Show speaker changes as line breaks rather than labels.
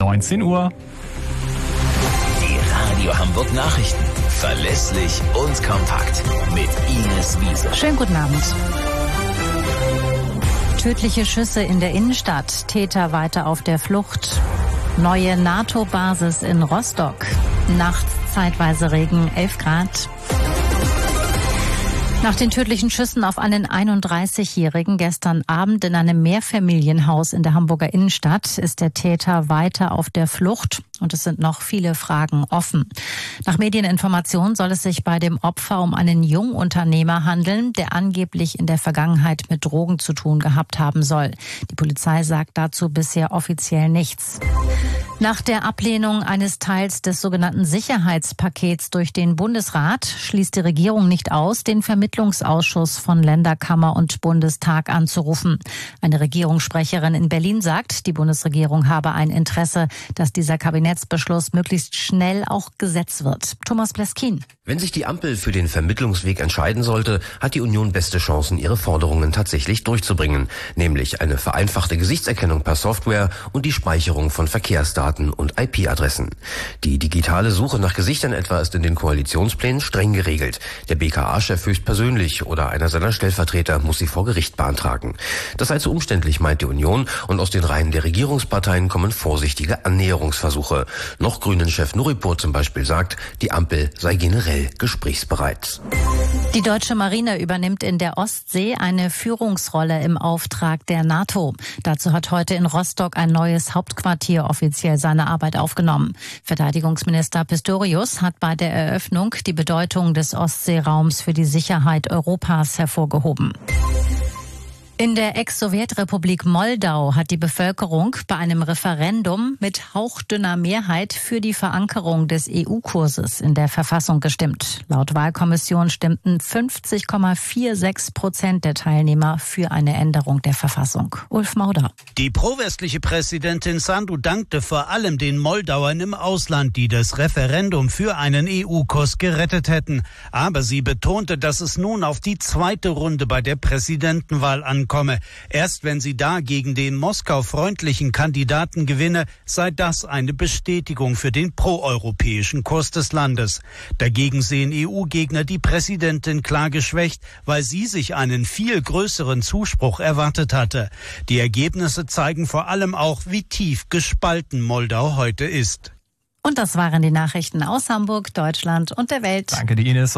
19 Uhr.
Die Radio Hamburg Nachrichten. Verlässlich und kompakt. Mit Ines Wiese.
Schönen guten Abend. Tödliche Schüsse in der Innenstadt. Täter weiter auf der Flucht. Neue NATO-Basis in Rostock. Nachts zeitweise Regen, 11 Grad. Nach den tödlichen Schüssen auf einen 31-Jährigen gestern Abend in einem Mehrfamilienhaus in der Hamburger Innenstadt ist der Täter weiter auf der Flucht und es sind noch viele Fragen offen. Nach Medieninformationen soll es sich bei dem Opfer um einen Jungunternehmer handeln, der angeblich in der Vergangenheit mit Drogen zu tun gehabt haben soll. Die Polizei sagt dazu bisher offiziell nichts. Nach der Ablehnung eines Teils des sogenannten Sicherheitspakets durch den Bundesrat schließt die Regierung nicht aus, den Vermittlungsausschuss von Länderkammer und Bundestag anzurufen. Eine Regierungssprecherin in Berlin sagt, die Bundesregierung habe ein Interesse, dass dieser Kabinettsbeschluss möglichst schnell auch Gesetz wird. Thomas Bleskin.
Wenn sich die Ampel für den Vermittlungsweg entscheiden sollte, hat die Union beste Chancen, ihre Forderungen tatsächlich durchzubringen. Nämlich eine vereinfachte Gesichtserkennung per Software und die Speicherung von Verkehrsdaten und IP-Adressen. Die digitale Suche nach Gesichtern etwa ist in den Koalitionsplänen streng geregelt. Der BKA-Chef höchstpersönlich oder einer seiner Stellvertreter muss sie vor Gericht beantragen. Das sei zu umständlich, meint die Union, und aus den Reihen der Regierungsparteien kommen vorsichtige Annäherungsversuche. Noch Grünen-Chef Nuripur zum Beispiel sagt, die Ampel sei generell gesprächsbereit.
Die deutsche Marine übernimmt in der Ostsee eine Führungsrolle im Auftrag der NATO. Dazu hat heute in Rostock ein neues Hauptquartier offiziell seine Arbeit aufgenommen. Verteidigungsminister Pistorius hat bei der Eröffnung die Bedeutung des Ostseeraums für die Sicherheit Europas hervorgehoben. In der Ex-Sowjetrepublik Moldau hat die Bevölkerung bei einem Referendum mit hauchdünner Mehrheit für die Verankerung des EU-Kurses in der Verfassung gestimmt. Laut Wahlkommission stimmten 50,46% der Teilnehmer für eine Änderung der Verfassung. Ulf Mauder.
Die pro-westliche Präsidentin Sandu dankte vor allem den Moldauern im Ausland, die das Referendum für einen EU-Kurs gerettet hätten. Aber sie betonte, dass es nun auf die zweite Runde bei der Präsidentenwahl ankomme. Erst wenn sie da gegen den Moskau-freundlichen Kandidaten gewinne, sei das eine Bestätigung für den proeuropäischen Kurs des Landes. Dagegen sehen EU-Gegner die Präsidentin klar geschwächt, weil sie sich einen viel größeren Zuspruch erwartet hatte. Die Ergebnisse zeigen vor allem auch, wie tief gespalten Moldau heute ist.
Und das waren die Nachrichten aus Hamburg, Deutschland und der Welt.
Danke, die Ines.